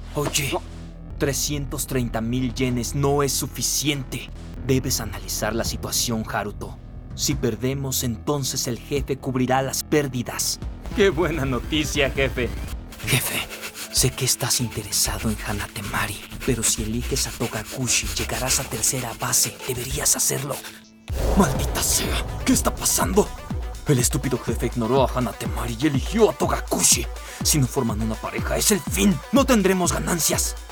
Oye, No. 330,000 yenes no es suficiente. Debes analizar la situación, Haruto. Si perdemos, entonces el jefe cubrirá las pérdidas. ¡Qué buena noticia, jefe! Jefe, sé que estás interesado en Hanatemari, pero si eliges a Togakushi, llegarás a tercera base. Deberías hacerlo. ¡Maldita sea! ¿Qué está pasando? El estúpido jefe ignoró a Hanatemari y eligió a Togakushi. Si no forman una pareja, es el fin. No tendremos ganancias.